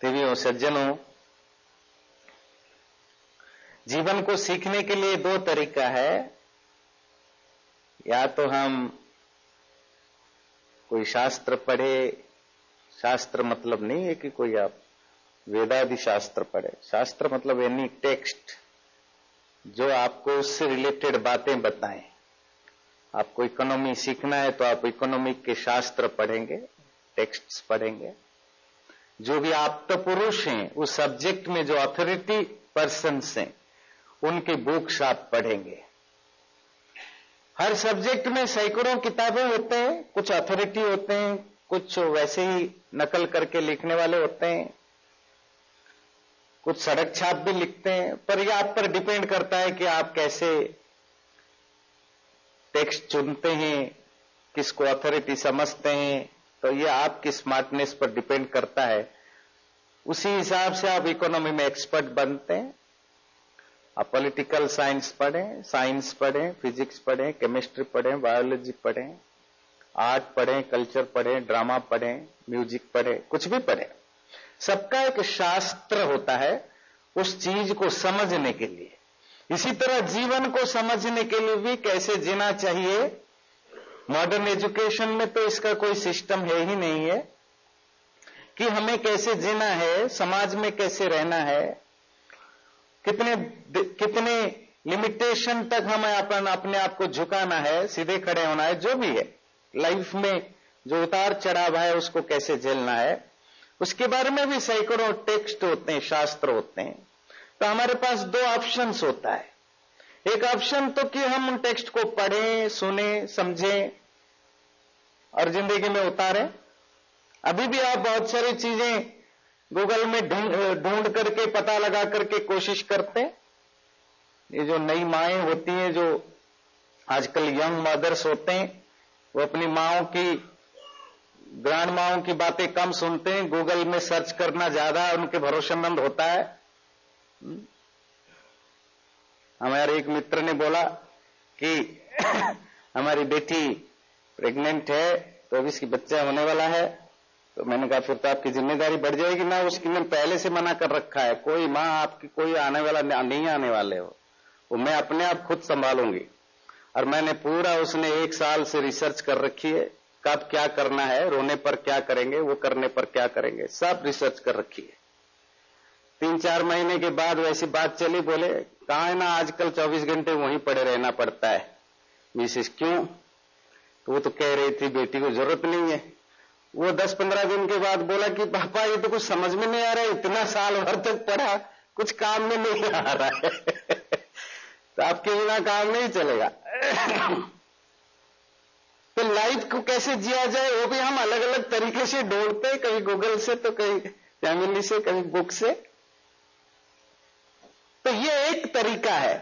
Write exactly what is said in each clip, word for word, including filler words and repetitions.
देवियों सज्जनों, जीवन को सीखने के लिए दो तरीका है। या तो हम कोई शास्त्र पढ़े, शास्त्र मतलब नहीं है कि कोई आप वेदादि शास्त्र पढ़े, शास्त्र मतलब एनी टेक्स्ट जो आपको उससे रिलेटेड बातें बताएं। आपको इकोनॉमी सीखना है तो आप इकोनॉमिक के शास्त्र पढ़ेंगे, टेक्स्ट्स पढ़ेंगे। जो भी आप तो पुरुष हैं उस सब्जेक्ट में जो अथॉरिटी पर्सन्स हैं उनके बुक्स आप पढ़ेंगे। हर सब्जेक्ट में सैकड़ों किताबें होते हैं, कुछ अथॉरिटी होते हैं, कुछ वैसे ही नकल करके लिखने वाले होते हैं, कुछ सड़क छाप भी लिखते हैं। पर यह आप पर डिपेंड करता है कि आप कैसे टेक्स्ट चुनते हैं, किसको अथॉरिटी समझते हैं। तो ये आपकी स्मार्टनेस पर डिपेंड करता है। उसी हिसाब से आप इकोनॉमी में एक्सपर्ट बनते हैं। आप पॉलिटिकल साइंस पढ़ें, साइंस पढ़ें, फिजिक्स पढ़ें, केमिस्ट्री पढ़ें, बायोलॉजी पढ़ें, आर्ट पढ़ें, कल्चर पढ़ें, ड्रामा पढ़ें, म्यूजिक पढ़ें, कुछ भी पढ़ें। सबका एक शास्त्र होता है उस चीज को समझने के लिए। इसी तरह जीवन को समझने के लिए भी कैसे जीना चाहिए, मॉडर्न एजुकेशन में तो इसका कोई सिस्टम है ही नहीं है कि हमें कैसे जीना है, समाज में कैसे रहना है, कितने कितने लिमिटेशन तक हमें अपन अपने आप को झुकाना है, सीधे खड़े होना है, जो भी है लाइफ में जो उतार चढ़ाव है उसको कैसे झेलना है, उसके बारे में भी सैकड़ों टेक्स्ट होते हैं, शास्त्र होते हैं। तो हमारे पास दो ऑप्शंस होता है। एक ऑप्शन तो कि हम उन टेक्स्ट को पढ़ें, सुने, समझें और जिंदगी में उतारें। अभी भी आप बहुत सारी चीजें गूगल में ढूंढ ढूंढ करके पता लगा करके कोशिश करते हैं। ये जो नई माएं होती हैं, जो आजकल यंग मदर्स होते हैं, वो अपनी माओं की, ग्रैंड माओं की बातें कम सुनते हैं, गूगल में सर्च करना ज्यादा उनके भरोसेमंद होता है। हमारे एक मित्र ने बोला कि हमारी बेटी प्रेग्नेंट है तो अभी इसकी बच्चा होने वाला है। तो मैंने कहा फिर तो आपकी जिम्मेदारी बढ़ जाएगी ना, उसकी मैंने पहले से मना कर रखा है, कोई माँ आपकी कोई आने वाला नहीं आने वाले हो, वो मैं अपने आप खुद संभालूंगी। और मैंने पूरा, उसने एक साल से रिसर्च कर रखी है, कब क्या करना है, रोने पर क्या करेंगे, वो करने पर क्या करेंगे, सब रिसर्च कर रखी है। तीन चार महीने के बाद वैसी बात चली, बोले कहा है ना आजकल चौबीस घंटे वहीं पड़े रहना पड़ता है। मिसेस क्यों? तो वो तो कह रही थी बेटी को जरूरत नहीं है। वो दस पंद्रह दिन के बाद बोला कि पापा ये तो कुछ समझ में नहीं आ रहा है, इतना साल भर तक पढ़ा, कुछ काम में नहीं आ रहा है। तो आपके बिना काम नहीं चलेगा। तो लाइफ को कैसे जिया जाए वो भी हम अलग अलग तरीके से ढूंढते हैं, कभी गूगल से, तो कभी फैमिली से, कभी बुक से। तो ये एक तरीका है।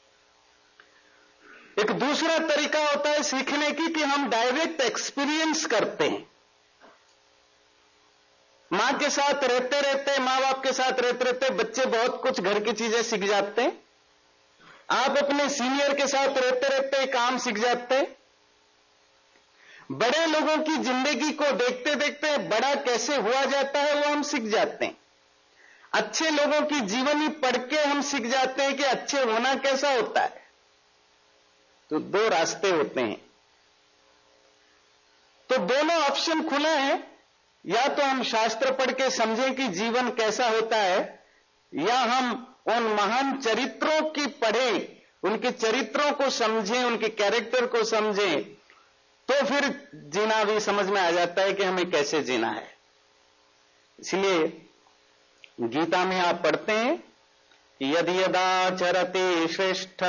एक दूसरा तरीका होता है सीखने की कि हम डायरेक्ट एक्सपीरियंस करते हैं। मां के साथ रहते रहते, मां बाप के साथ रहते रहते बच्चे बहुत कुछ घर की चीजें सीख जाते हैं। आप अपने सीनियर के साथ रहते रहते काम सीख जाते हैं। बड़े लोगों की जिंदगी को देखते देखते बड़ा कैसे हुआ जाता है वो हम सीख जाते हैं। अच्छे लोगों की जीवनी पढ़ के हम सीख जाते हैं कि अच्छे होना कैसा होता है। तो दो रास्ते होते हैं। तो दोनों ऑप्शन खुले हैं। या तो हम शास्त्र पढ़ के समझें कि जीवन कैसा होता है, या हम उन महान चरित्रों की पढ़ें, उनके चरित्रों को समझें, उनके कैरेक्टर को समझें, तो फिर जीना भी समझ में आ जाता है कि हमें कैसे जीना है। इसलिए गीता में आप पढ़ते हैं कि यदि यदाचरते श्रेष्ठ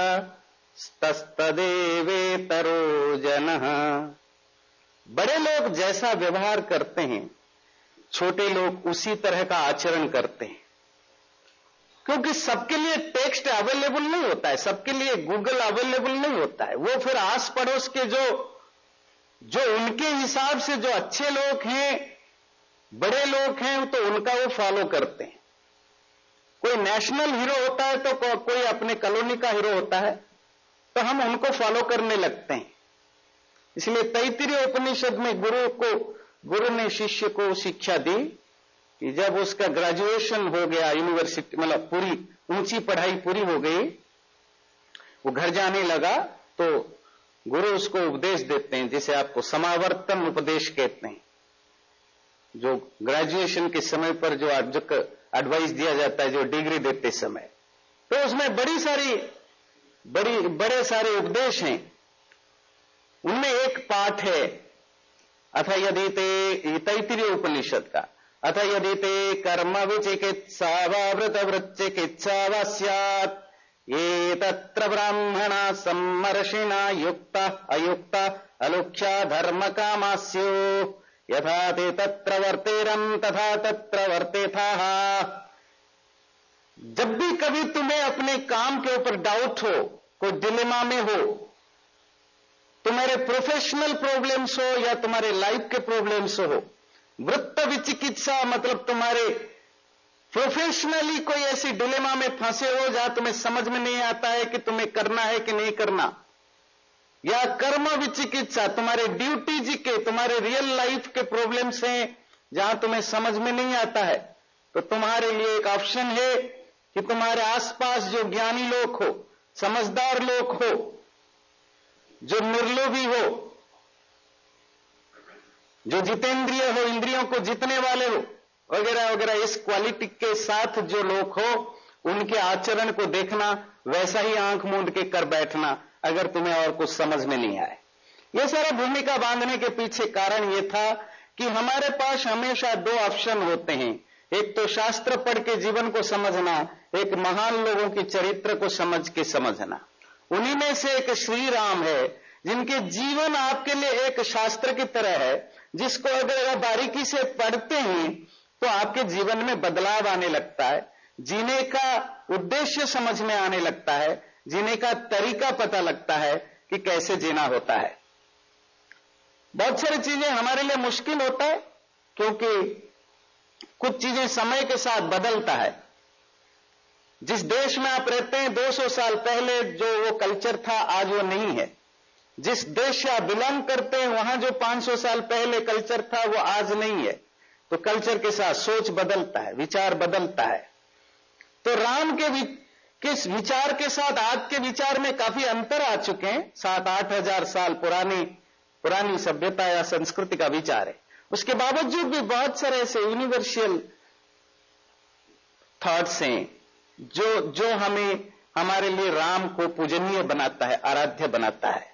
तस्तदेवेतरो जनः। बड़े लोग जैसा व्यवहार करते हैं छोटे लोग उसी तरह का आचरण करते हैं। क्योंकि सबके लिए टेक्स्ट अवेलेबल नहीं होता है, सबके लिए गूगल अवेलेबल नहीं होता है। वो फिर आस पड़ोस के जो जो उनके हिसाब से जो अच्छे लोग हैं, बड़े लोग हैं, तो उनका वो फॉलो करते हैं। कोई नेशनल हीरो होता है तो को, कोई अपने कॉलोनी का हीरो होता है, तो हम उनको फॉलो करने लगते हैं। इसलिए तैत्तिरीय उपनिषद में गुरु को गुरु ने शिष्य को शिक्षा दी कि जब उसका ग्रेजुएशन हो गया, यूनिवर्सिटी मतलब पूरी ऊंची पढ़ाई पूरी हो गई, वो घर जाने लगा तो गुरु उसको उपदेश देते हैं, जिसे आपको समावर्तन उपदेश कहते हैं, जो ग्रेजुएशन के समय पर जो एडवाइस दिया जाता है, जो डिग्री देते समय। तो उसमें बड़ी सारी बड़ी बड़े सारे उपदेश हैं। उनमें एक पाठ है अथ यदि ते तैत्तिरीय उपनिषद का, अथ यदि ते कर्म विचिकित्सा वा व्रत वृच्चिकित्सा वा स्यात् ये तत्र ब्राह्मणा सम्मर्षिणा युक्ता अयुक्ता अलुक्षा धर्म कामास्यो यथा ते तत्र वर्तेरं तथा तत्र वर्तेथाः। जब भी कभी तुम्हें अपने काम के ऊपर डाउट हो, कोई डिलेमा में हो, तुम्हारे प्रोफेशनल प्रॉब्लम्स हो या तुम्हारे लाइफ के प्रॉब्लम्स हो, वृत्त विचिकित्सा मतलब तुम्हारे प्रोफेशनली कोई ऐसी डिलेमा में फंसे हो जहां तुम्हें समझ में नहीं आता है कि तुम्हें करना है कि नहीं करना, या कर्म विचिकित्सा तुम्हारे ड्यूटीज के, तुम्हारे रियल लाइफ के प्रॉब्लम्स हैं जहां तुम्हें समझ में नहीं आता है, तो तुम्हारे लिए एक ऑप्शन है कि तुम्हारे आसपास जो ज्ञानी लोग हो, समझदार लोग हो, जो निर्लोभी हो, जो जितेंद्रिय हो, इंद्रियों को जीतने वाले हो, वगैरह वगैरह, इस क्वालिटी के साथ जो लोग हो, उनके आचरण को देखना, वैसा ही आंख मूंद के कर बैठना, अगर तुम्हें और कुछ समझ में नहीं आए। यह सारा भूमिका बांधने के पीछे कारण यह था कि हमारे पास हमेशा दो ऑप्शन होते हैं, एक तो शास्त्र पढ़ के जीवन को समझना, एक महान लोगों की चरित्र को समझ के समझना। उन्हीं में से एक श्री राम है, जिनके जीवन आपके लिए एक शास्त्र की तरह है, जिसको अगर आप बारीकी से पढ़ते हैं तो आपके जीवन में बदलाव आने लगता है, जीने का उद्देश्य समझ में आने लगता है, जीने का तरीका पता लगता है कि कैसे जीना होता है। बहुत सारी चीजें हमारे लिए मुश्किल होता है क्योंकि कुछ चीजें समय के साथ बदलता है। जिस देश में आप रहते हैं दो सौ साल पहले जो वो कल्चर था, आज वो नहीं है। जिस देश से आप बिलोंग करते हैं वहां जो पांच सौ साल पहले कल्चर था वो आज नहीं है। तो कल्चर के साथ सोच बदलता है, विचार बदलता है। तो राम के वि, किस विचार के साथ आज के विचार में काफी अंतर आ चुके हैं। सात आठ हजार साल पुरानी पुरानी सभ्यता या संस्कृति का विचार है। उसके बावजूद भी बहुत सारे ऐसे यूनिवर्सल थॉट्स हैं जो जो हमें हमारे लिए राम को पूजनीय बनाता है, आराध्य बनाता है।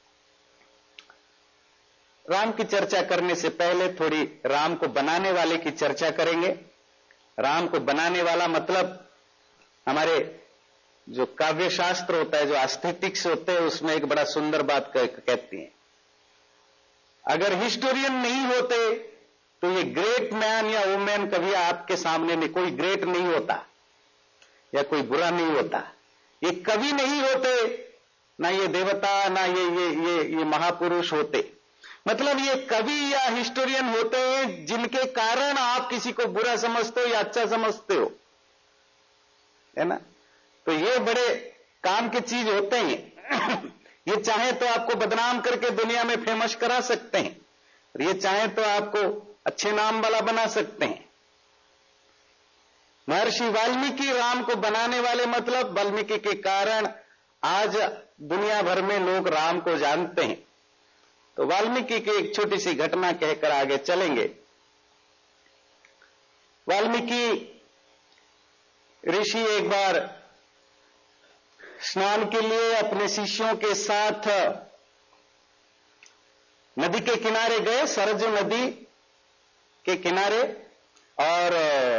राम की चर्चा करने से पहले थोड़ी राम को बनाने वाले की चर्चा करेंगे। राम को बनाने वाला मतलब हमारे जो काव्य शास्त्र होता है, जो एस्थेटिक्स होते हैं, उसमें एक बड़ा सुंदर बात कहती है, अगर हिस्टोरियन नहीं होते तो ये ग्रेट मैन या वुमेन कभी आपके सामने में, कोई ग्रेट नहीं होता या कोई बुरा नहीं होता। ये कवि नहीं होते, ना ये देवता, ना ये ये ये ये महापुरुष होते। मतलब ये कवि या हिस्टोरियन होते हैं जिनके कारण आप किसी को बुरा समझते हो या अच्छा समझते हो, है ना। तो ये बड़े काम की चीज होते हैं। ये चाहे तो आपको बदनाम करके दुनिया में फेमस करा सकते हैं, और ये चाहे तो आपको अच्छे नाम वाला बना सकते हैं। महर्षि वाल्मीकि राम को बनाने वाले, मतलब वाल्मीकि के कारण आज दुनिया भर में लोग राम को जानते हैं। तो वाल्मीकि की एक छोटी सी घटना कहकर आगे चलेंगे। वाल्मीकि ऋषि एक बार स्नान के लिए अपने शिष्यों के साथ नदी के किनारे गए, सरजू नदी के किनारे, और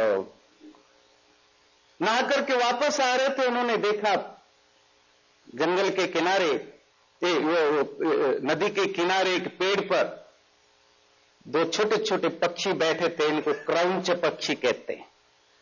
नहा करके वापस आ रहे थे। उन्होंने देखा जंगल के किनारे, नदी के किनारे एक पेड़ पर दो छोटे छोटे पक्षी बैठे थे। इनको क्रौंच पक्षी कहते हैं।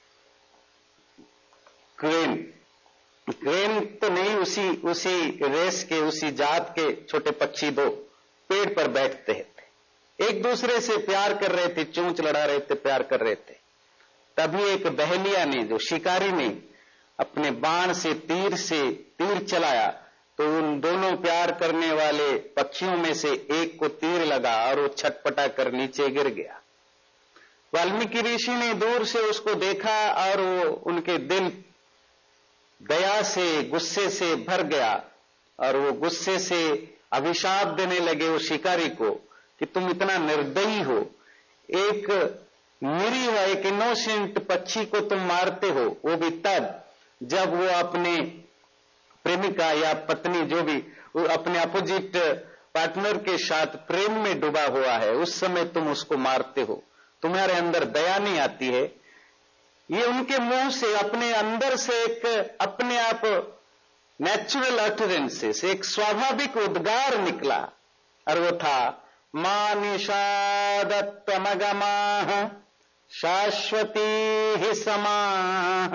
क्रेन क्रेन तो नहीं, उसी उसी रेस के, उसी जात के छोटे पक्षी दो पेड़ पर बैठते थे, एक दूसरे से प्यार कर रहे थे, चोंच लड़ा रहे थे, प्यार कर रहे थे। तभी एक बहेलिया ने, जो शिकारी ने, अपने बाण से तीर से तीर चलाया तो उन दोनों प्यार करने वाले पक्षियों में से एक को तीर लगा और वो छटपटा कर नीचे गिर गया। वाल्मीकि ऋषि ने दूर से उसको देखा और वो उनके दिल दया से, गुस्से से भर गया और वो गुस्से से अभिशाप देने लगे वो शिकारी को कि तुम इतना निर्दयी हो, एक निरीह, एक इनोसेंट पक्षी को तुम मारते हो, वो भी तब जब वो अपने प्रेमिका या पत्नी जो भी वो अपने अपोजिट पार्टनर के साथ प्रेम में डूबा हुआ है, उस समय तुम उसको मारते हो, तुम्हारे अंदर दया नहीं आती है। ये उनके मुंह से अपने अंदर से एक अपने आप नेचुरल अटरेंसेस, एक स्वाभाविक उद्गार निकला और वो था मा निषादत्वमगमाः शाश्वती ही समाः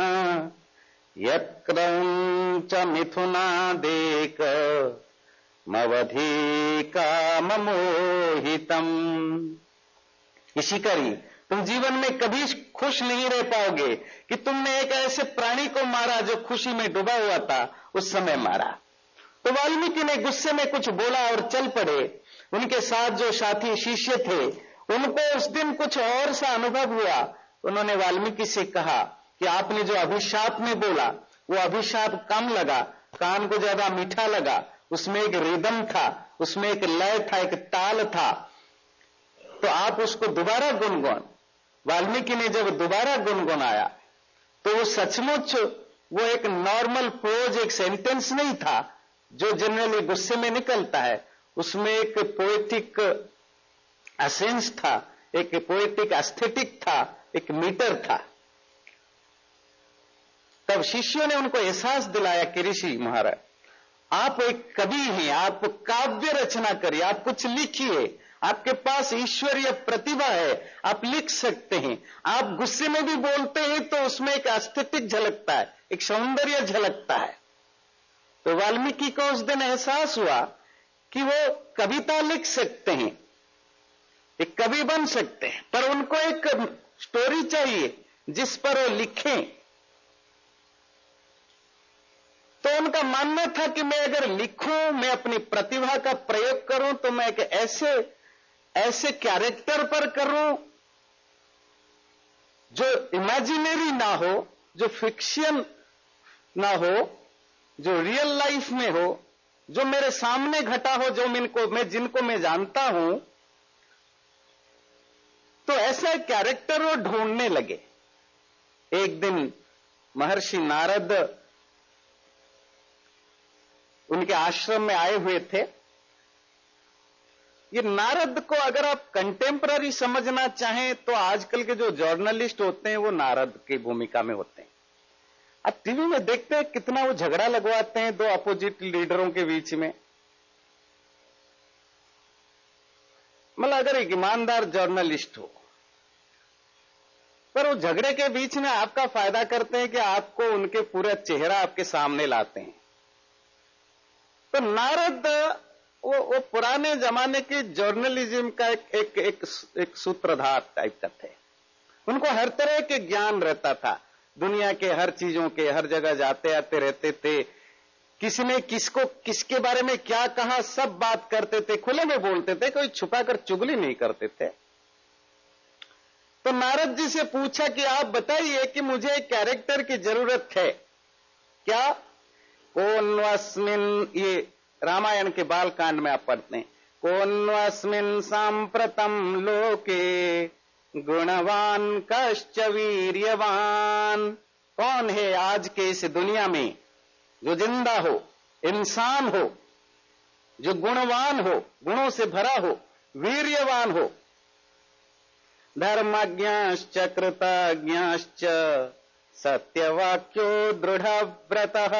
यक्रौंच मिथुनादेक मवधी काममोहितम। शिकारी, तुम जीवन में कभी खुश नहीं रह पाओगे कि तुमने एक ऐसे प्राणी को मारा जो खुशी में डूबा हुआ था, उस समय मारा। तो वाल्मीकि ने गुस्से में कुछ बोला और चल पड़े। उनके साथ जो साथी शिष्य थे उनको उस दिन कुछ और सा अनुभव हुआ। उन्होंने वाल्मीकि से कहा कि आपने जो अभिशाप में बोला वो अभिशाप कम लगा, कान को ज्यादा मीठा लगा, उसमें एक रिदम था, उसमें एक लय था, एक ताल था, तो आप उसको दोबारा गुनगुन। वाल्मीकि ने जब दोबारा गुनगुनाया तो वो सचमुच वो एक नॉर्मल प्रोज, एक सेंटेंस नहीं था जो जनरली गुस्से में निकलता है, उसमें एक पोएटिक एसेंस था, एक पोएटिक एस्थेटिक था, एक मीटर था। तब शिष्यों ने उनको एहसास दिलाया कि ऋषि महाराज, आप एक कवि हैं, आप काव्य रचना करिए, आप कुछ लिखिए, आपके पास ईश्वरीय प्रतिभा है, आप लिख सकते हैं। आप गुस्से में भी बोलते हैं तो उसमें एक एस्थेटिक झलकता है, एक सौंदर्य झलकता है। तो वाल्मीकि को उस दिन एहसास हुआ कि वो कविता लिख सकते हैं, एक कवि बन सकते हैं, पर उनको एक स्टोरी चाहिए जिस पर वो लिखें। तो उनका मानना था कि मैं अगर लिखूं, मैं अपनी प्रतिभा का प्रयोग करूं, तो मैं एक ऐसे ऐसे कैरेक्टर पर करूं जो इमेजिनरी ना हो, जो फिक्शन ना हो, जो रियल लाइफ में हो, जो मेरे सामने घटा हो, जो इनको मैं जिनको मैं जानता हूं। तो ऐसा कैरेक्टर वो ढूंढने लगे। एक दिन महर्षि नारद उनके आश्रम में आए हुए थे। ये नारद को अगर आप कंटेम्पररी समझना चाहें तो आजकल के जो जर्नलिस्ट होते हैं वो नारद की भूमिका में होते हैं। आप टीवी में देखते हैं कितना वो झगड़ा लगवाते हैं दो अपोजिट लीडरों के बीच में। मतलब अगर एक ईमानदार जर्नलिस्ट हो, पर वो झगड़े के बीच में आपका फायदा करते हैं कि आपको उनके पूरा चेहरा आपके सामने लाते हैं। तो नारद वो, वो पुराने जमाने के जर्नलिज्म का एक एक एक, एक सूत्रधार टाइप का थे। उनको हर तरह के ज्ञान रहता था, दुनिया के हर चीजों के, हर जगह जाते आते रहते थे। किसी ने किसको किसके बारे में क्या कहा सब बात करते थे, खुले में बोलते थे, कोई छुपाकर चुगली नहीं करते थे। तो नारद जी से पूछा कि आप बताइए कि मुझे एक कैरेक्टर की जरूरत है क्या? कोन्वस्मिन, ये रामायण के बाल कांड में आप पढ़ते हैं, कोन्वस्मिन सांप्रतम लोके गुणवान कश्च वीर्यवान। कौन है आज के इस दुनिया में जो जिंदा हो, इंसान हो, जो गुणवान हो, गुणों से भरा हो, वीर्यवान हो? धर्मज्ञश्च कृतज्ञश्च सत्यवाक्यो दृढ़व्रतः।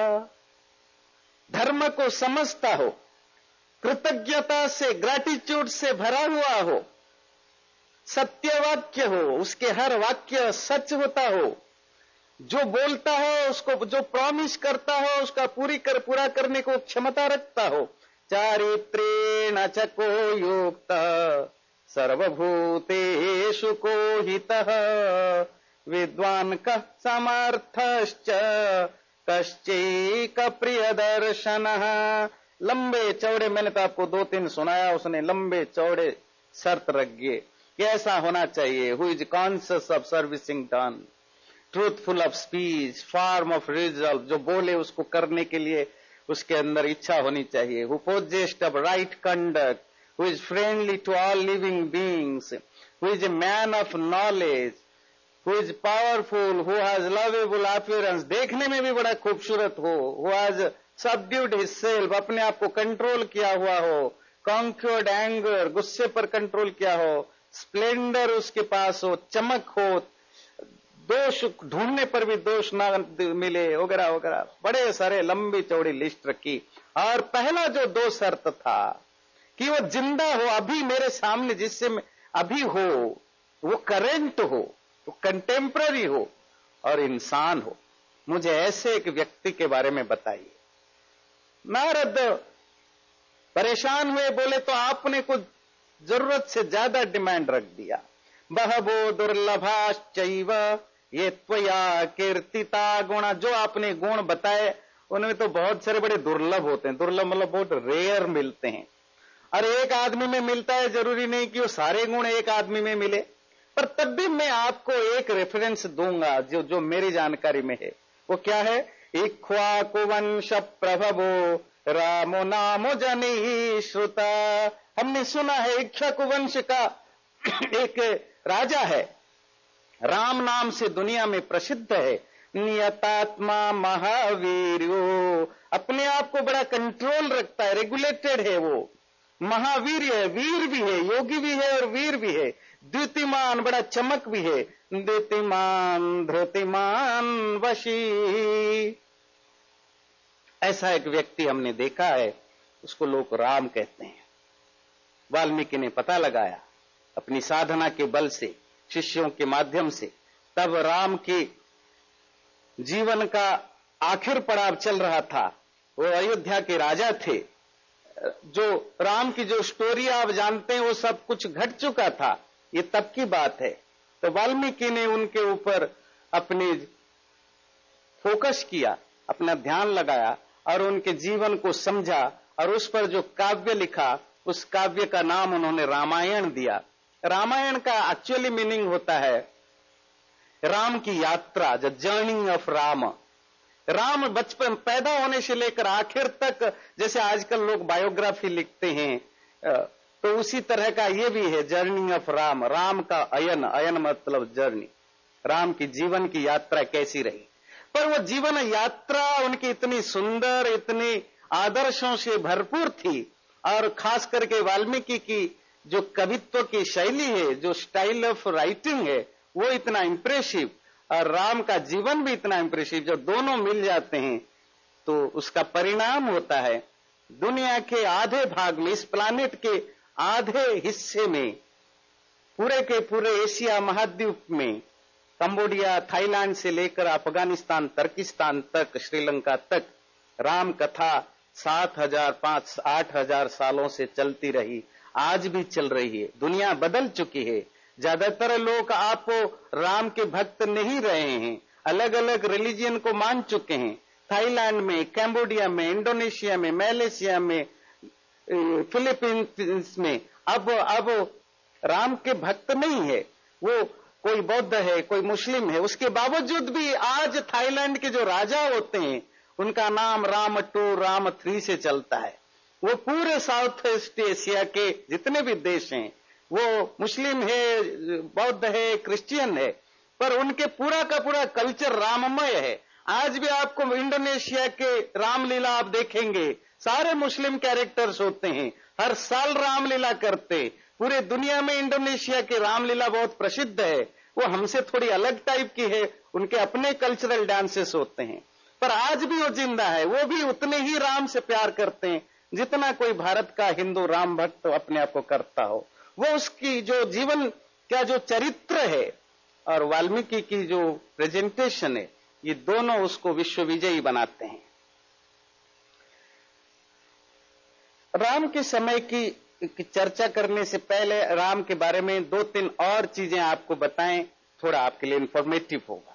धर्म को समझता हो, कृतज्ञता से, ग्रैटिट्यूड से भरा हुआ हो, सत्यवाक्य हो, उसके हर वाक्य सच होता हो, जो बोलता हो उसको, जो प्रॉमिस करता हो उसका पूरी कर पूरा करने को क्षमता रखता हो। चारित्रेण चको युक्तः सर्वभूतेषु कोहितः विद्वान् कः समर्थश्च कश्चैक प्रियदर्शनः। लंबे चौड़े, मैंने तो आपको दो तीन सुनाया, उसने लंबे चौड़े शर्त रख दिए। कैसा होना चाहिए, who is conscious of servicing done, truthful of speech, form of result, जो बोले उसको करने के लिए उसके अंदर इच्छा होनी चाहिए, who possessed of right conduct, who is friendly to all living beings, who is a man of knowledge, who is powerful, who has lovable appearance, देखने में भी बड़ा खूबसूरत हो, who has subdued his self, अपने आप को कंट्रोल किया हुआ हो, कॉन्क्योर्ड एंगर, गुस्से पर कंट्रोल किया हो, स्प्लेंडर उसके पास हो, चमक हो, दोष ढूंढने पर भी दोष ना मिले, वगैरह वगैरह, बड़े सारे लंबी चौड़ी लिस्ट रखी। और पहला जो दो शर्त था कि वो जिंदा हो, अभी मेरे सामने जिससे अभी हो, वो करेंट हो, वो कंटेम्पररी हो और इंसान हो। मुझे ऐसे एक व्यक्ति के बारे में बताइए। नारद परेशान हुए, बोले तो आपने कुछ जरूरत से ज्यादा डिमांड रख दिया। बहवो दुर्लभाश्चैव ये त्वया कीर्तिता गुण, जो आपने गुण बताए उनमें तो बहुत सारे बड़े दुर्लभ होते हैं। दुर्लभ मतलब बहुत रेयर मिलते हैं, और एक आदमी में मिलता है, जरूरी नहीं कि वो सारे गुण एक आदमी में मिले। पर तब भी मैं आपको एक रेफरेंस दूंगा जो जो मेरी जानकारी में है। वो क्या है? इक्ष्वाकुवंश प्रभवो रामो नामो जनि श्रुता। हमने सुना है इक्ष्वाकुवंश का एक राजा है, राम नाम से दुनिया में प्रसिद्ध है। नियतात्मा महावीरो, अपने आप को बड़ा कंट्रोल रखता है, रेगुलेटेड है, वो महावीर है, वीर भी है, योगी भी है और वीर भी है। द्युतिमान, बड़ा चमक भी है। द्युतिमान धृतिमान वशी, ऐसा एक व्यक्ति हमने देखा है, उसको लोग राम कहते हैं। वाल्मीकि ने पता लगाया अपनी साधना के बल से, शिष्यों के माध्यम से। तब राम के जीवन का आखिर पड़ाव चल रहा था। वो अयोध्या के राजा थे। जो राम की जो स्टोरी आप जानते हैं वो सब कुछ घट चुका था, ये तब की बात है। तो वाल्मीकि ने उनके ऊपर अपने फोकस किया, अपना ध्यान लगाया और उनके जीवन को समझा और उस पर जो काव्य लिखा, उस काव्य का नाम उन्होंने रामायण दिया। रामायण का एक्चुअली मीनिंग होता है राम की यात्रा, the journey of Ram. Ram बचपन पैदा होने से लेकर आखिर तक, जैसे आजकल लोग बायोग्राफी लिखते हैं, तो उसी तरह का ये भी है, जर्नी ऑफ राम। राम का अयन, अयन मतलब जर्नी, राम की जीवन की यात्रा कैसी रही। पर वो जीवन यात्रा उनकी इतनी सुंदर, इतनी आदर्शों से भरपूर थी, और खास करके वाल्मीकि की जो कवित्व की शैली है, जो स्टाइल ऑफ राइटिंग है, वो इतना इंप्रेसिव, और राम का जीवन भी इतना इंप्रेसिव। जब दोनों मिल जाते हैं तो उसका परिणाम होता है दुनिया के आधे भाग में, इस प्लानेट के आधे हिस्से में, पूरे के पूरे एशिया महाद्वीप में, कंबोडिया, थाईलैंड से लेकर अफगानिस्तान, तुर्किस्तान तक, श्रीलंका तक, राम कथा सात हजार पांच आठ हजार सालों से चलती रही, आज भी चल रही है। दुनिया बदल चुकी है, ज्यादातर लोग आपको राम के भक्त नहीं रहे हैं, अलग अलग रिलीजियन को मान चुके हैं। थाईलैंड में, कैम्बोडिया में, इंडोनेशिया में, मलेशिया में, फिलीपींस में अब अब राम के भक्त नहीं है। वो कोई बौद्ध है, कोई मुस्लिम है। उसके बावजूद भी आज थाईलैंड के जो राजा होते हैं उनका नाम राम टू, राम थ्री से चलता है। वो पूरे साउथ ईस्ट एशिया के जितने भी देश हैं, वो मुस्लिम है, बौद्ध है, क्रिश्चियन है, पर उनके पूरा का पूरा कल्चर राममय है। आज भी आपको इंडोनेशिया के रामलीला आप देखेंगे, सारे मुस्लिम कैरेक्टर्स होते हैं, हर साल रामलीला करते। पूरे दुनिया में इंडोनेशिया की रामलीला बहुत प्रसिद्ध है। वो हमसे थोड़ी अलग टाइप की है, उनके अपने कल्चरल डांसेस होते हैं, पर आज भी वो जिंदा है। वो भी उतने ही राम से प्यार करते हैं जितना कोई भारत का हिंदू राम भक्त अपने आप को करता हो। वो उसकी जो जीवन का जो चरित्र है और वाल्मीकि की जो प्रेजेंटेशन है, ये दोनों उसको विश्व विजयी बनाते हैं। राम के समय की, की चर्चा करने से पहले राम के बारे में दो तीन और चीजें आपको बताएं, थोड़ा आपके लिए इंफॉर्मेटिव होगा।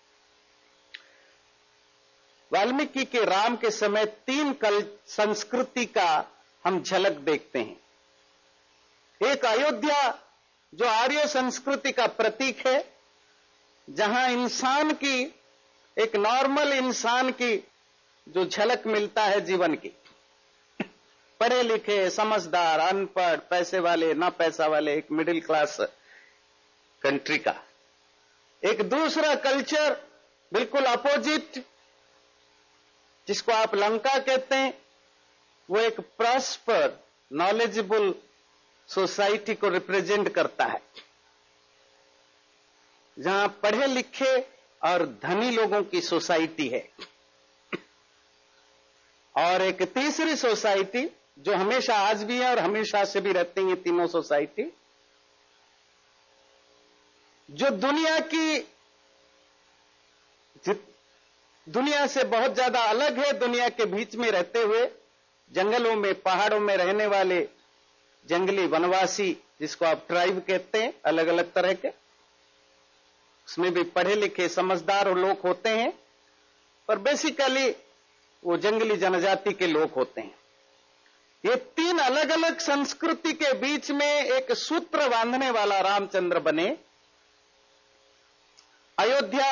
वाल्मीकि के राम के समय तीन कल संस्कृति का हम झलक देखते हैं। एक अयोध्या जो आर्य संस्कृति का प्रतीक है, जहां इंसान की, एक नॉर्मल इंसान की जो झलक मिलता है जीवन की, पढ़े लिखे, समझदार, अनपढ़, पैसे वाले, ना पैसा वाले, एक मिडिल क्लास कंट्री का। एक दूसरा कल्चर बिल्कुल अपोजिट, जिसको आप लंका कहते हैं, वो एक प्रॉस्पर, नॉलेजेबल सोसाइटी को रिप्रेजेंट करता है, जहां पढ़े लिखे और धनी लोगों की सोसाइटी है। और एक तीसरी सोसाइटी जो हमेशा आज भी है और हमेशा से भी रहती है, ये तीनों सोसाइटी, जो दुनिया की, दुनिया से बहुत ज्यादा अलग है, दुनिया के बीच में रहते हुए जंगलों में, पहाड़ों में रहने वाले जंगली वनवासी, जिसको आप ट्राइब कहते हैं, अलग अलग तरह के, उसमें भी पढ़े लिखे समझदार लोग होते हैं, पर बेसिकली वो जंगली जनजाति के लोग होते हैं। ये तीन अलग अलग संस्कृति के बीच में एक सूत्र बांधने वाला रामचंद्र बने। अयोध्या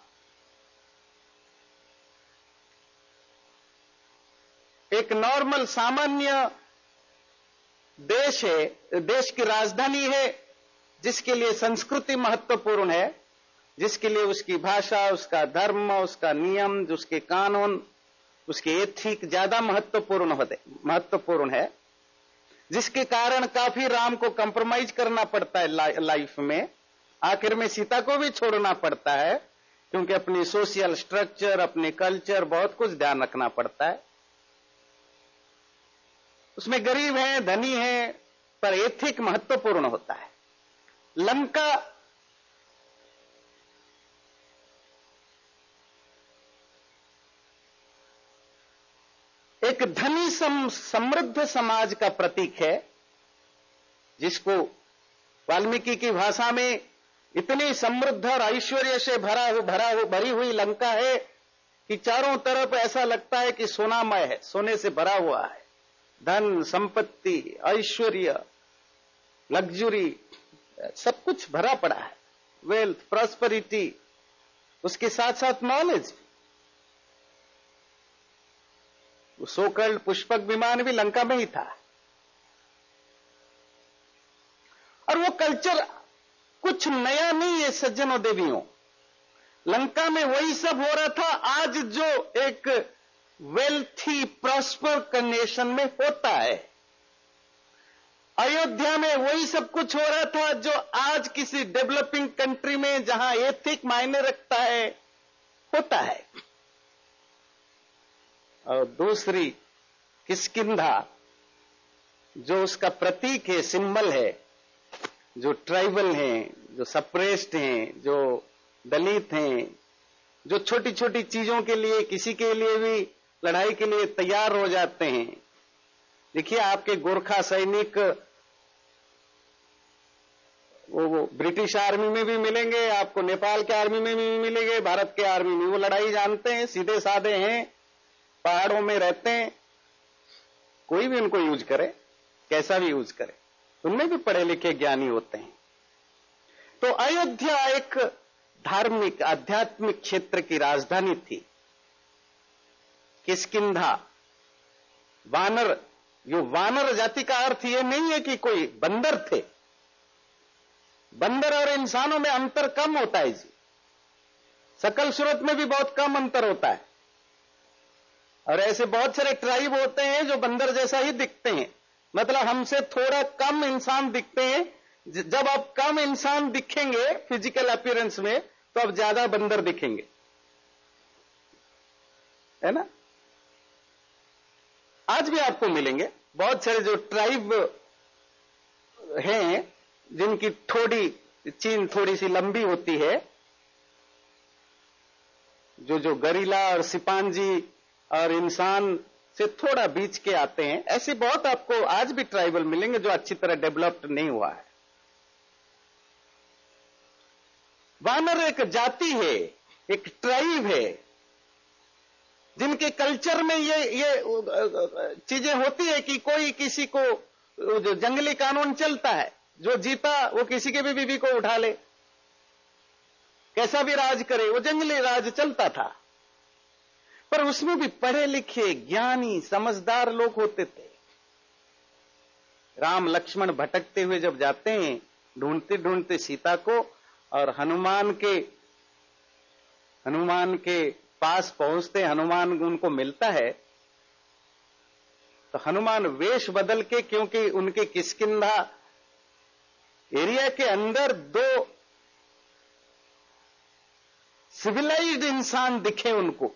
एक नॉर्मल सामान्य देश है, देश की राजधानी है, जिसके लिए संस्कृति महत्वपूर्ण है, जिसके लिए उसकी भाषा, उसका धर्म, उसका नियम, उसके कानून, उसके एथिक ज्यादा महत्वपूर्ण होते महत्वपूर्ण है, जिसके कारण काफी राम को कंप्रोमाइज करना पड़ता है ला, लाइफ में। आखिर में सीता को भी छोड़ना पड़ता है, क्योंकि अपनी सोशल स्ट्रक्चर, अपने कल्चर, बहुत कुछ ध्यान रखना पड़ता है। उसमें गरीब हैं, धनी हैं, पर एथिक महत्वपूर्ण होता है। लंका एक धनी सम, समृद्ध समाज का प्रतीक है, जिसको वाल्मीकि की भाषा में इतनी समृद्ध और ऐश्वर्य से भरा हो भरा हो भरी हुई लंका है कि चारों तरफ ऐसा लगता है कि सोनामय है, सोने से भरा हुआ है। धन, संपत्ति, ऐश्वर्य, लग्जरी, सब कुछ भरा पड़ा है, वेल्थ, प्रॉस्पेरिटी, उसके साथ साथ नॉलेज। सोकल्ड पुष्पक विमान भी लंका में ही था। और वो कल्चर कुछ नया नहीं है सज्जनों देवियों, लंका में वही सब हो रहा था आज जो एक वेल्थी प्रॉस्पर नेशन में होता है। अयोध्या में वही सब कुछ हो रहा था जो आज किसी डेवलपिंग कंट्री में, जहां एथिक मायने रखता है, होता है। और दूसरी किष्किंधा, जो उसका प्रतीक है, सिंबल है, जो ट्राइबल हैं, जो सप्रेस्ड हैं, जो दलित हैं, जो छोटी छोटी चीजों के लिए, किसी के लिए भी लड़ाई के लिए तैयार हो जाते हैं। देखिए, आपके गोरखा सैनिक वो, वो ब्रिटिश आर्मी में भी मिलेंगे, आपको नेपाल के आर्मी में भी मिलेंगे, भारत के आर्मी में। वो लड़ाई जानते हैं, सीधे साधे हैं, पहाड़ों में रहते हैं। कोई भी उनको यूज करे, कैसा भी यूज करे, उनमें भी पढ़े लिखे ज्ञानी होते हैं। तो अयोध्या एक धार्मिक, आध्यात्मिक क्षेत्र की राजधानी थी। किष्किंधा, वानर, जो वानर जाति का अर्थ यह नहीं है कि कोई बंदर थे। बंदर और इंसानों में अंतर कम होता है जी, सकल सूरत में भी बहुत कम अंतर होता है। और ऐसे बहुत सारे ट्राइब होते हैं जो बंदर जैसा ही दिखते हैं, मतलब हमसे थोड़ा कम इंसान दिखते हैं। जब आप कम इंसान दिखेंगे फिजिकल अपीयरेंस में, तो आप ज्यादा बंदर दिखेंगे, है ना। आज भी आपको मिलेंगे बहुत सारे जो ट्राइब हैं, जिनकी थोड़ी चीन थोड़ी सी लंबी होती है, जो जो गरिला और सिपांजी और इंसान से थोड़ा बीच के आते हैं। ऐसे बहुत आपको आज भी ट्राइबल मिलेंगे जो अच्छी तरह डेवलप्ड नहीं हुआ है। वानर एक जाति है, एक ट्राइब है, जिनके कल्चर में ये ये चीजें होती है कि कोई किसी को, जो जंगली कानून चलता है, जो जीता वो किसी के भी बीवी को उठा ले, कैसा भी राज करे, वो जंगली राज चलता था। पर उसमें भी पढ़े लिखे ज्ञानी समझदार लोग होते थे। राम लक्ष्मण भटकते हुए जब जाते हैं ढूंढते ढूंढते सीता को, और हनुमान के हनुमान के पास पहुंचते, हनुमान उनको मिलता है, तो हनुमान वेश बदल के, क्योंकि उनके किष्किंधा एरिया के अंदर दो सिविलाइज्ड इंसान दिखे, उनको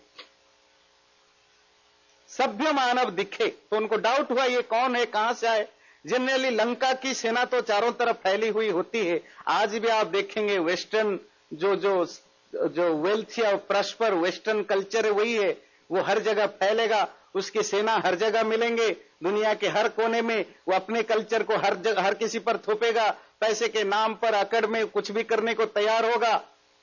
सभ्य मानव दिखे, तो उनको डाउट हुआ ये कौन है, कहां से आए। जनरली लंका की सेना तो चारों तरफ फैली हुई होती है। आज भी आप देखेंगे वेस्टर्न जो जो जो वेल्थी और प्रॉस्पर वेस्टर्न कल्चर है वही है, वो हर जगह फैलेगा, उसकी सेना हर जगह मिलेंगे, दुनिया के हर कोने में वो अपने कल्चर को हर जगह हर किसी पर थोपेगा, पैसे के नाम पर अकड़ में कुछ भी करने को तैयार होगा।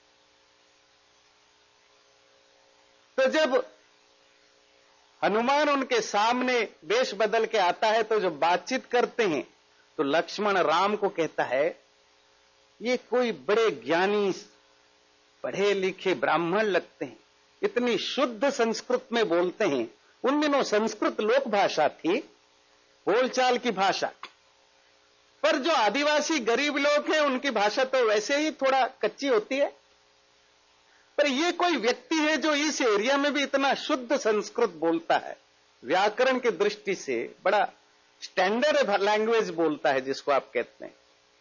तो जब हनुमान उनके सामने वेश बदल के आता है, तो जब बातचीत करते हैं तो लक्ष्मण राम को कहता है ये कोई बड़े ज्ञानी पढ़े लिखे ब्राह्मण लगते हैं, इतनी शुद्ध संस्कृत में बोलते हैं। उन दिनों संस्कृत लोक भाषा थी, बोलचाल की भाषा, पर जो आदिवासी गरीब लोग हैं उनकी भाषा तो वैसे ही थोड़ा कच्ची होती है, पर ये कोई व्यक्ति है जो इस एरिया में भी इतना शुद्ध संस्कृत बोलता है, व्याकरण की दृष्टि से बड़ा स्टैंडर्ड लैंग्वेज बोलता है, जिसको आप कहते हैं,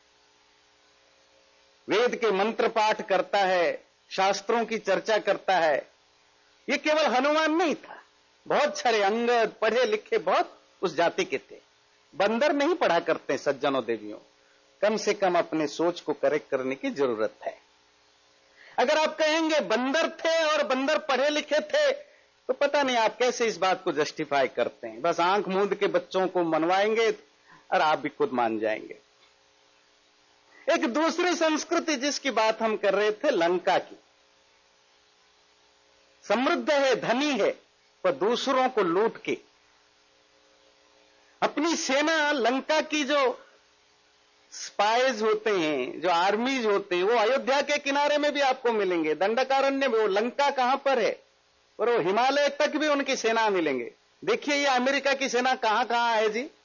वेद के मंत्र पाठ करता है, शास्त्रों की चर्चा करता है। ये केवल हनुमान नहीं था, बहुत सारे अंगद पढ़े लिखे बहुत उस जाति के थे। बंदर नहीं पढ़ा करते सज्जनों देवियों, कम से कम अपने सोच को करेक्ट करने की जरूरत है। अगर आप कहेंगे बंदर थे और बंदर पढ़े लिखे थे, तो पता नहीं आप कैसे इस बात को जस्टिफाई करते हैं। बस आंख मूंद के बच्चों को मनवाएंगे और आप भी खुद मान जाएंगे। एक दूसरी संस्कृति जिसकी बात हम कर रहे थे, लंका की, समृद्ध है, धनी है, पर दूसरों को लूट के अपनी सेना, लंका की जो स्पाइज होते हैं, जो आर्मीज होते हैं, वो अयोध्या के किनारे में भी आपको मिलेंगे, दंडकारण्य में। वो लंका कहां पर है, और वो हिमालय तक भी उनकी सेना मिलेंगे। देखिए ये अमेरिका की सेना कहां कहां है जी,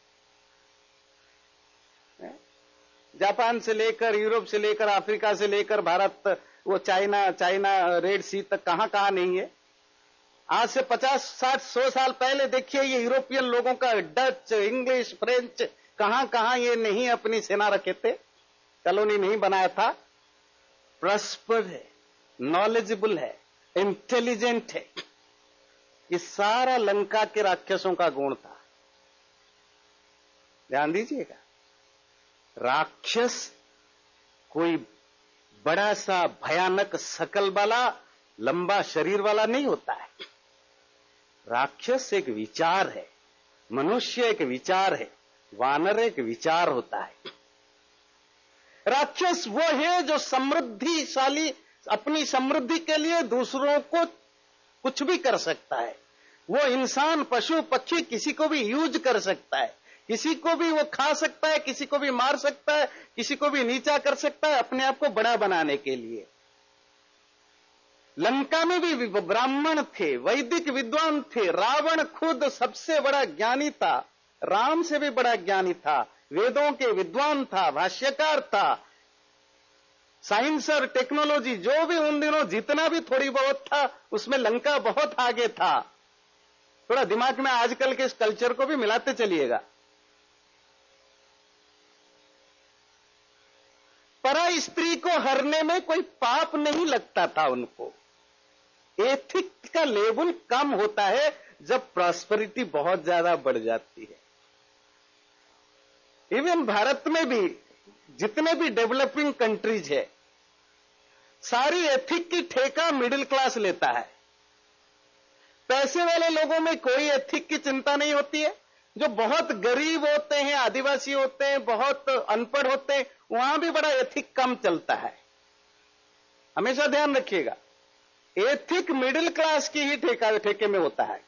जापान से लेकर, यूरोप से लेकर, अफ्रीका से लेकर भारत, वो चाइना चाइना रेड सी तक कहां कहां नहीं है। आज से पचास साठ सौ साल पहले देखिए ये यूरोपियन लोगों का डच, इंग्लिश, फ्रेंच, कहां कहां ये नहीं अपनी सेना रखे थे, कॉलोनी नहीं बनाया था। प्रॉस्पर है, नॉलेजेबल है, इंटेलिजेंट है। ये सारा लंका के राक्षसों का गुण था। ध्यान दीजिएगा, राक्षस कोई बड़ा सा भयानक शकल वाला लंबा शरीर वाला नहीं होता है। राक्षस एक विचार है, मनुष्य एक विचार है, वानर एक विचार होता है। राक्षस वो है जो समृद्धिशाली, अपनी समृद्धि के लिए दूसरों को कुछ भी कर सकता है। वो इंसान, पशु, पक्षी किसी को भी यूज कर सकता है, किसी को भी वो खा सकता है, किसी को भी मार सकता है, किसी को भी नीचा कर सकता है अपने आप को बड़ा बनाने के लिए। लंका में भी ब्राह्मण थे, वैदिक विद्वान थे, रावण खुद सबसे बड़ा ज्ञानी था, राम से भी बड़ा ज्ञानी था, वेदों के विद्वान था, भाष्यकार था, साइंस और टेक्नोलॉजी जो भी उन दिनों जितना भी थोड़ी बहुत था उसमें लंका बहुत आगे था। थोड़ा दिमाग में आजकल के इस कल्चर को भी मिलाते चलिएगा। परा स्त्री को हरने में कोई पाप नहीं लगता था उनको। एथिक का लेवल कम होता है जब प्रॉस्पेरिटी बहुत ज्यादा बढ़ जाती है। इवन भारत में भी जितने भी डेवलपिंग कंट्रीज है, सारी एथिक की ठेका मिडिल क्लास लेता है। पैसे वाले लोगों में कोई एथिक की चिंता नहीं होती है। जो बहुत गरीब होते हैं, आदिवासी होते हैं, बहुत अनपढ़ होते हैं, वहां भी बड़ा एथिक कम चलता है। हमेशा ध्यान रखिएगा, एथिक मिडिल क्लास की ही ठेका ठेके में होता है।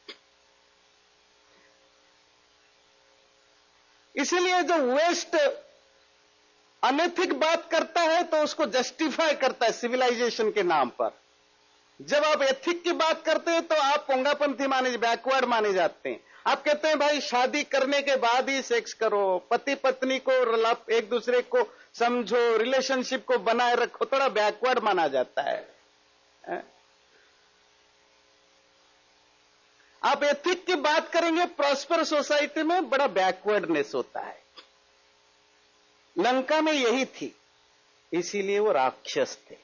इसलिए जो वेस्ट अनैतिक बात करता है तो उसको जस्टिफाई करता है सिविलाइजेशन के नाम पर। जब आप एथिक की बात करते हैं तो आप पोंगापंथी माने, बैकवर्ड माने जाते हैं। आप कहते हैं भाई शादी करने के बाद ही सेक्स करो, पति पत्नी को एक दूसरे को समझो, रिलेशनशिप को बनाए रखो, थोड़ा बैकवर्ड माना जाता है। आप एथिक की बात करेंगे, प्रॉस्पर सोसाइटी में बड़ा बैकवर्डनेस होता है। लंका में यही थी, इसीलिए वो राक्षस थे।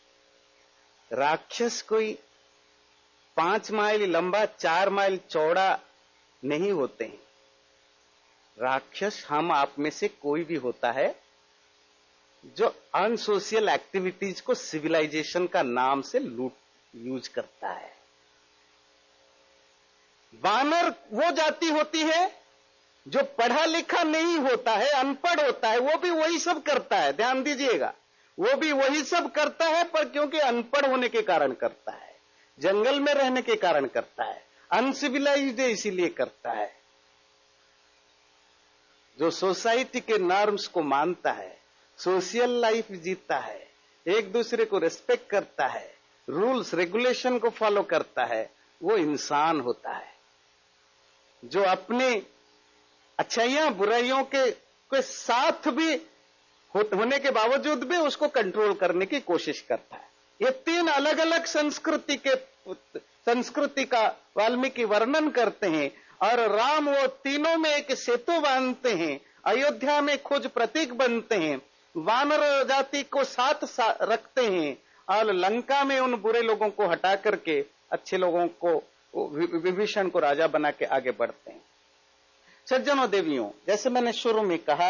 राक्षस कोई पांच माइल लंबा चार माइल चौड़ा नहीं होते हैं। राक्षस हम आप में से कोई भी होता है जो अनसोशियल एक्टिविटीज को सिविलाइजेशन का नाम से लूट यूज करता है। वानर वो जाति होती है जो पढ़ा लिखा नहीं होता है, अनपढ़ होता है, वो भी वही सब करता है। ध्यान दीजिएगा, वो भी वही सब करता है, पर क्योंकि अनपढ़ होने के कारण करता है, जंगल में रहने के कारण करता है, अनसिविलाइज्ड इसीलिए करता है। जो सोसाइटी के नॉर्म्स को मानता है, सोशल लाइफ जीता है, एक दूसरे को रिस्पेक्ट करता है, रूल्स रेगुलेशन को फॉलो करता है, वो इंसान होता है। जो अपने अच्छाइयां बुराइयों के, के साथ भी हो, होने के बावजूद भी उसको कंट्रोल करने की कोशिश करता है। ये तीन अलग अलग संस्कृति के संस्कृति का वाल्मीकि वर्णन करते हैं, और राम वो तीनों में एक सेतु बांधते हैं, अयोध्या में खोज प्रतीक बनते हैं, वानर जाति को साथ सा, रखते हैं, और लंका में उन बुरे लोगों को हटा करके अच्छे लोगों को, विभीषण को राजा बना के आगे बढ़ते हैं। सज्जनों देवियों, जैसे मैंने शुरू में कहा,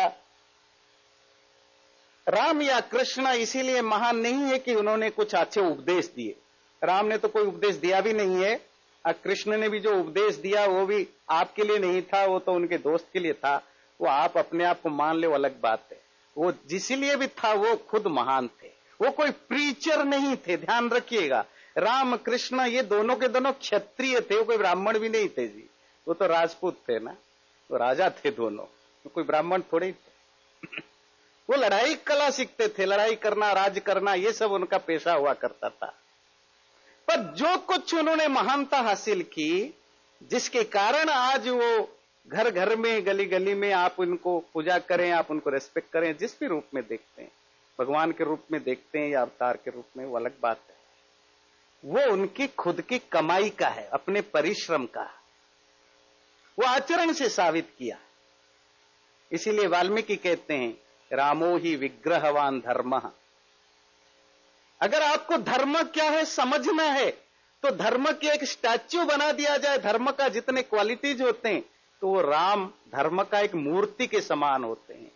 राम या कृष्ण इसीलिए महान नहीं है कि उन्होंने कुछ अच्छे उपदेश दिए। राम ने तो कोई उपदेश दिया भी नहीं है, और कृष्ण ने भी जो उपदेश दिया वो भी आपके लिए नहीं था, वो तो उनके दोस्त के लिए था। वो आप अपने आप को मान ले, वो अलग बात है। वो जिसलिए भी था वो खुद महान थे, वो कोई प्रीचर नहीं थे। ध्यान रखिएगा, राम कृष्ण ये दोनों के दोनों क्षत्रिय थे, वो कोई ब्राह्मण भी नहीं थे जी। वो तो राजपूत थे ना, वो राजा थे दोनों, तो कोई ब्राह्मण थोड़े थे। वो लड़ाई कला सीखते थे, लड़ाई करना, राज करना, ये सब उनका पेशा हुआ करता था। पर जो कुछ उन्होंने महानता हासिल की, जिसके कारण आज वो घर घर में, गली गली में आप उनको पूजा करें, आप उनको रेस्पेक्ट करें, जिस भी रूप में देखते हैं, भगवान के रूप में देखते हैं या अवतार के रूप में, वो अलग बात है। वो उनकी खुद की कमाई का है, अपने परिश्रम का, वो आचरण से साबित किया। इसीलिए वाल्मीकि कहते हैं, रामो ही विग्रहवान धर्म। अगर आपको धर्म क्या है समझना है, तो धर्म की एक स्टैच्यू बना दिया जाए। धर्म का जितने क्वालिटीज होते हैं, तो वो राम धर्म का एक मूर्ति के समान होते हैं।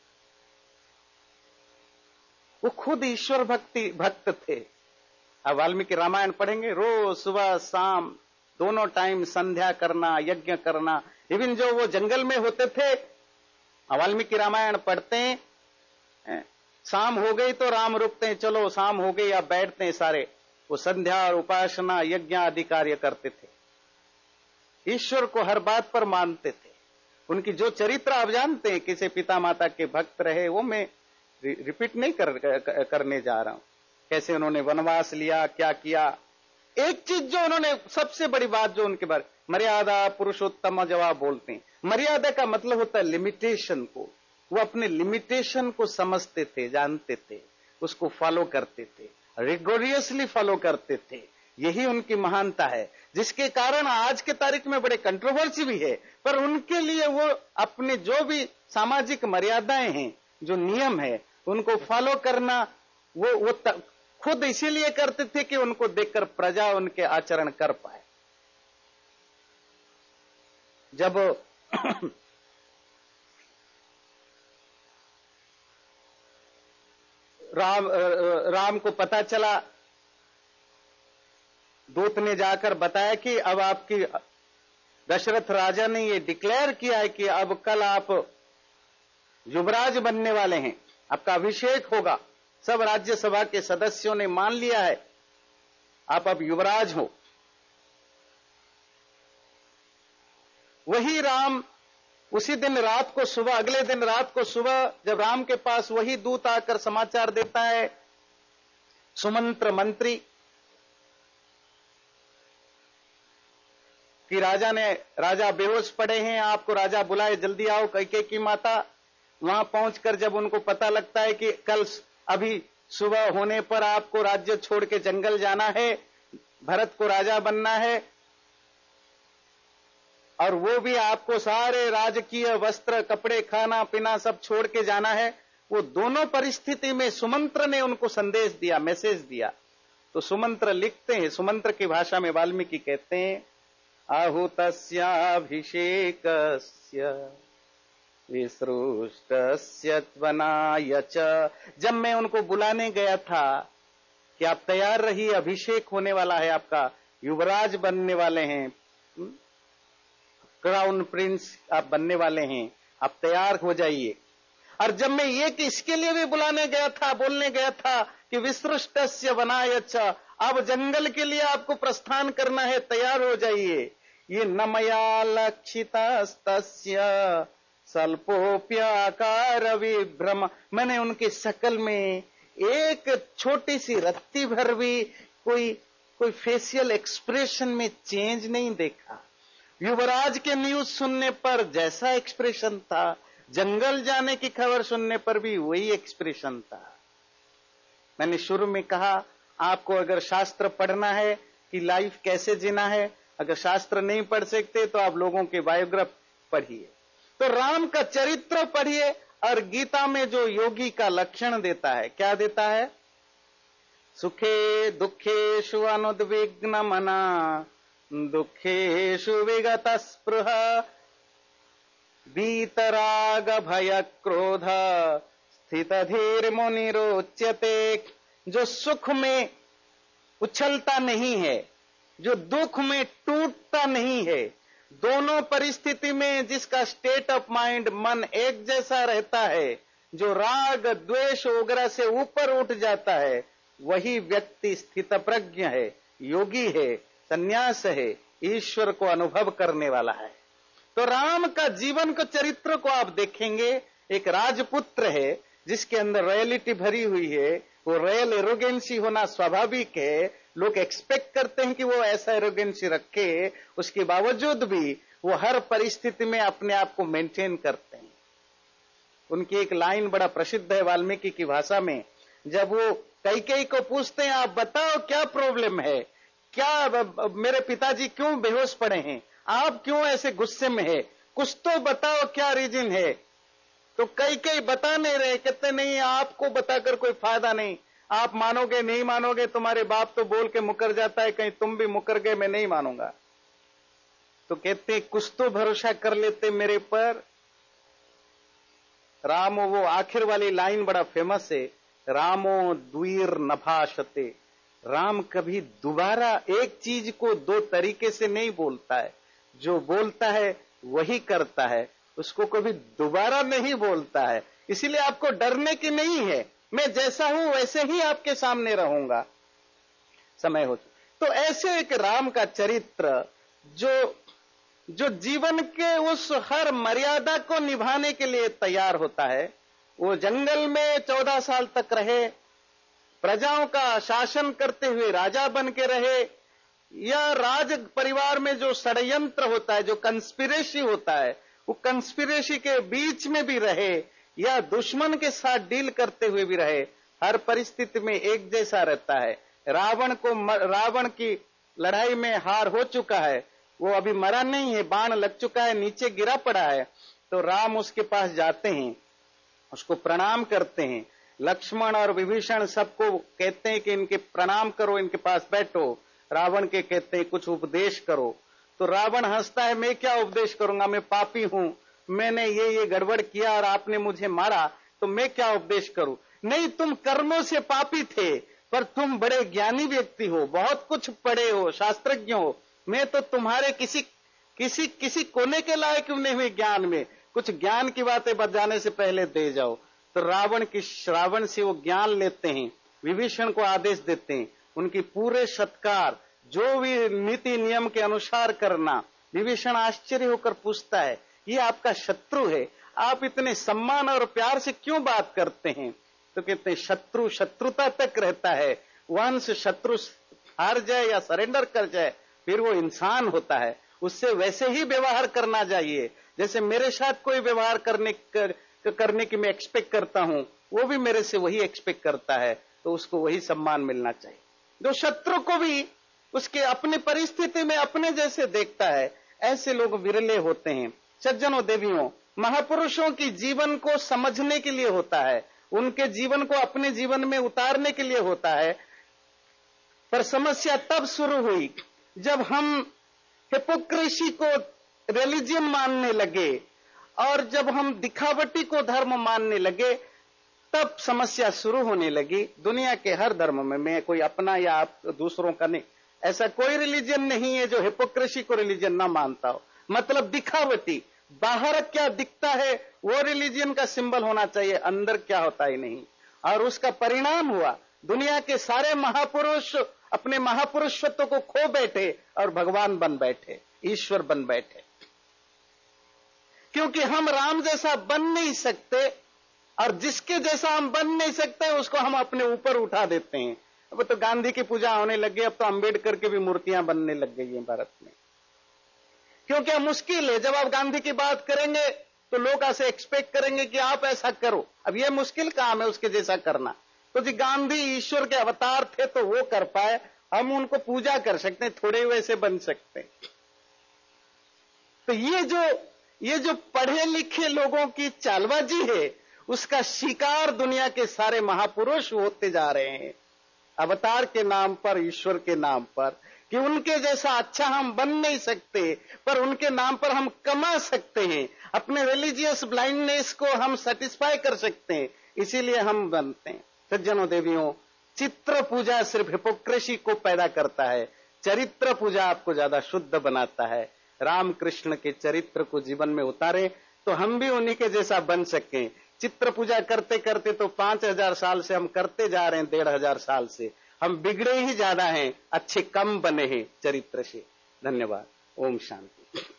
वो खुद ईश्वर भक्ति भक्त थे। अब वाल्मीकि रामायण पढ़ेंगे, रोज सुबह शाम दोनों टाइम संध्या करना, यज्ञ करना। इवन जो वो जंगल में होते थे, वाल्मीकि रामायण पढ़ते हैं, शाम हो गई तो राम रुकते हैं, चलो शाम हो गई, आप बैठते हैं सारे। वो संध्या और उपासना, यज्ञ आदि कार्य करते थे। ईश्वर को हर बात पर मानते थे। उनकी जो चरित्र आप जानते हैं, किसी पिता माता के भक्त रहे, वो मैं रिपीट नहीं कर, कर, करने जा रहा हूं। कैसे उन्होंने वनवास लिया, क्या किया। एक चीज जो उन्होंने, सबसे बड़ी बात जो उनके बारे, मर्यादा पुरुषोत्तम जवाब बोलते हैं। मर्यादा का मतलब होता है लिमिटेशन को। वो अपने लिमिटेशन को समझते थे, जानते थे, उसको फॉलो करते थे, रिगोरियसली फॉलो करते थे। यही उनकी महानता है, जिसके कारण आज के तारीख में बड़े कंट्रोवर्सी भी है। पर उनके लिए वो अपने जो भी सामाजिक मर्यादाएं हैं, जो नियम है, उनको फॉलो करना, वो वो त, खुद इसीलिए करते थे कि उनको देखकर प्रजा उनके आचरण कर पाए। जब राम राम को पता चला, दूत ने जाकर बताया कि अब आपकी, दशरथ राजा ने ये डिक्लेयर किया है कि अब कल आप युवराज बनने वाले हैं, आपका अभिषेक होगा। सब राज्यसभा के सदस्यों ने मान लिया है, आप अब युवराज हो। वही राम उसी दिन रात को सुबह, अगले दिन रात को सुबह जब राम के पास वही दूत आकर समाचार देता है, सुमंत्र मंत्री, कि राजा ने राजा बेहोश पड़े हैं, आपको राजा बुलाए, जल्दी आओ। कैकेयी की माता वहां पहुंचकर जब उनको पता लगता है कि कल अभी सुबह होने पर आपको राज्य छोड़ के जंगल जाना है, भरत को राजा बनना है, और वो भी आपको सारे राजकीय वस्त्र, कपड़े, खाना पीना सब छोड़ के जाना है, वो दोनों परिस्थिति में सुमंत्र ने उनको संदेश दिया, मैसेज दिया। तो सुमंत्र लिखते हैं, सुमंत्र की भाषा में वाल्मीकि कहते हैं, आहुतस्याभिषेकस्य विसृष्टस्य त्वनाय च। जब मैं उनको बुलाने गया था कि आप तैयार रहिए, अभिषेक होने वाला है आपका, युवराज बनने वाले हैं, क्राउन प्रिंस आप बनने वाले हैं, आप तैयार हो जाइए। और जब मैं ये कि इसके लिए भी बुलाने गया था, बोलने गया था कि विसृष्टस्य वनाय च, अब जंगल के लिए आपको प्रस्थान करना है, तैयार हो जाइए। ये न मया लक्षितस्तस्य स्वल्पोप्याकार विभ्रम, मैंने उनकी शकल में एक छोटी सी रत्ती भर भी कोई कोई फेशियल एक्सप्रेशन में चेंज नहीं देखा। युवराज के न्यूज सुनने पर जैसा एक्सप्रेशन था, जंगल जाने की खबर सुनने पर भी वही एक्सप्रेशन था। मैंने शुरू में कहा, आपको अगर शास्त्र पढ़ना है कि लाइफ कैसे जीना है, अगर शास्त्र नहीं पढ़ सकते तो आप लोगों के बायोग्राफ पढ़िए, तो राम का चरित्र पढ़िए, और गीता में जो योगी का लक्षण देता है, क्या देता है? सुखे दुखेषु अनुद्विग्न मना, दुखेषु विगत स्पृह, वीतराग भय क्रोध, स्थित धीर मुनिरोच्यते। जो सुख में उछलता नहीं है, जो दुख में टूटता नहीं है, दोनों परिस्थिति में जिसका स्टेट ऑफ माइंड, मन एक जैसा रहता है, जो राग द्वेष वगैरह से ऊपर उठ जाता है, वही व्यक्ति स्थित प्रज्ञ है, योगी है, संन्यास है, ईश्वर को अनुभव करने वाला है। तो राम का जीवन का चरित्र को आप देखेंगे, एक राजपुत्र है जिसके अंदर रॉयलिटी भरी हुई है, वो रॉयल एरोगेंसी होना स्वाभाविक है, लोग एक्सपेक्ट करते हैं कि वो ऐसा एरोगेंसी रखे, उसके बावजूद भी वो हर परिस्थिति में अपने आप को मेंटेन करते हैं। उनकी एक लाइन बड़ा प्रसिद्ध है वाल्मीकि की भाषा में, जब वो कैकेयी को पूछते हैं, आप बताओ क्या प्रॉब्लम है, क्या मेरे पिताजी क्यों बेहोश पड़े हैं, आप क्यों ऐसे गुस्से में है, कुछ तो बताओ क्या रीजन है। तो कैकेयी बता नहीं रहे, कहते नहीं, आपको बताकर कोई फायदा नहीं, आप मानोगे नहीं मानोगे, तुम्हारे बाप तो बोल के मुकर जाता है, कहीं तुम भी मुकर गए, मैं नहीं मानूंगा। तो कहते कुछ तो भरोसा कर लेते मेरे पर। रामो, वो आखिर वाली लाइन बड़ा फेमस है, रामो द्वीर नभाषते। राम कभी दोबारा एक चीज को दो तरीके से नहीं बोलता है, जो बोलता है वही करता है, उसको कभी दोबारा नहीं बोलता है। इसीलिए आपको डरने की नहीं है, मैं जैसा हूं वैसे ही आपके सामने रहूंगा, समय हो। तो ऐसे एक राम का चरित्र जो जो जीवन के उस हर मर्यादा को निभाने के लिए तैयार होता है। वो जंगल में चौदह साल तक रहे, प्रजाओं का शासन करते हुए राजा बन के रहे, या राज परिवार में जो षड्यंत्र होता है, जो कंस्पिरेसी होता है, वो कंस्पिरेसी के बीच में भी रहे, या दुश्मन के साथ डील करते हुए भी रहे, हर परिस्थिति में एक जैसा रहता है। रावण को रावण की लड़ाई में हार हो चुका है, वो अभी मरा नहीं है, बाण लग चुका है, नीचे गिरा पड़ा है, तो राम उसके पास जाते हैं, उसको प्रणाम करते हैं। लक्ष्मण और विभीषण सबको कहते हैं कि इनके प्रणाम करो, इनके पास बैठो। रावण के कहते हैं कुछ उपदेश करो। तो रावण हंसता है, मैं क्या उपदेश करूंगा, मैं पापी हूं, मैंने ये ये गड़बड़ किया और आपने मुझे मारा, तो मैं क्या उपदेश करूं। नहीं, तुम कर्मों से पापी थे, पर तुम बड़े ज्ञानी व्यक्ति हो, बहुत कुछ पढ़े हो, शास्त्रज्ञ हो, मैं तो तुम्हारे किसी किसी किसी कोने के लायक नहीं हुई ज्ञान में, कुछ ज्ञान की बातें बजाने से पहले दे जाओ। तो रावण की रावण से वो ज्ञान लेते हैं, विभीषण को आदेश देते हैं, उनकी पूरे सत्कार, जो भी नीति नियम के अनुसार करना। विभीषण आश्चर्य होकर पूछता है ये आपका शत्रु है, आप इतने सम्मान और प्यार से क्यों बात करते हैं? तो कहते हैं शत्रु शत्रुता तक रहता है, वंश शत्रु हार जाए या सरेंडर कर जाए फिर वो इंसान होता है, उससे वैसे ही व्यवहार करना चाहिए जैसे मेरे साथ कोई व्यवहार करने कर, करने की मैं एक्सपेक्ट करता हूं, वो भी मेरे से वही एक्सपेक्ट करता है, तो उसको वही सम्मान मिलना चाहिए। जो शत्रु को भी उसके अपने परिस्थिति में अपने जैसे देखता है, ऐसे लोग विरले होते हैं। सज्जनों देवियों, महापुरुषों की जीवन को समझने के लिए होता है, उनके जीवन को अपने जीवन में उतारने के लिए होता है। पर समस्या तब शुरू हुई जब हम हिपोक्रेसी को रिलीजन मानने लगे और जब हम दिखावटी को धर्म मानने लगे, तब समस्या शुरू होने लगी। दुनिया के हर धर्म में, मैं कोई अपना या आप दूसरों का नहीं, ऐसा कोई रिलीजन नहीं है जो हिपोक्रेसी को रिलीजन ना मानता हो। मतलब दिखावटी, बाहर क्या दिखता है वो रिलीजन का सिंबल होना चाहिए, अंदर क्या होता ही नहीं। और उसका परिणाम हुआ दुनिया के सारे महापुरुष अपने महापुरुषत्व को खो बैठे और भगवान बन बैठे, ईश्वर बन बैठे। क्योंकि हम राम जैसा बन नहीं सकते और जिसके जैसा हम बन नहीं सकते उसको हम अपने ऊपर उठा देते हैं। अब तो गांधी की पूजा होने लगी, अब तो अंबेडकर की भी मूर्तियां बनने लग गई हैं भारत में। क्योंकि मुश्किल है, जब आप गांधी की बात करेंगे तो लोग ऐसे एक्सपेक्ट करेंगे कि आप ऐसा करो। अब यह मुश्किल काम है उसके जैसा करना। तो जी गांधी ईश्वर के अवतार थे तो वो कर पाए, हम उनको पूजा कर सकते हैं, थोड़े वैसे बन सकते हैं। तो ये जो ये जो पढ़े लिखे लोगों की चालबाजी है, उसका शिकार दुनिया के सारे महापुरुष होते जा रहे हैं, अवतार के नाम पर, ईश्वर के नाम पर, कि उनके जैसा अच्छा हम बन नहीं सकते, पर उनके नाम पर हम कमा सकते हैं, अपने रिलीजियस ब्लाइंडनेस को हम सेटिस्फाई कर सकते हैं, इसीलिए हम बनते हैं। सज्जनों देवियों, चित्र पूजा सिर्फ हिपोक्रेसी को पैदा करता है, चरित्र पूजा आपको ज्यादा शुद्ध बनाता है। राम कृष्ण के चरित्र को जीवन में उतारे तो हम भी उन्हीं के जैसा बन सकें। चित्र पूजा करते करते तो पांच हजार साल से हम करते जा रहे हैं, डेढ़ हजार साल से हम बिगड़े ही ज्यादा हैं, अच्छे कम बने हैं चरित्र से। धन्यवाद। ओम शांति।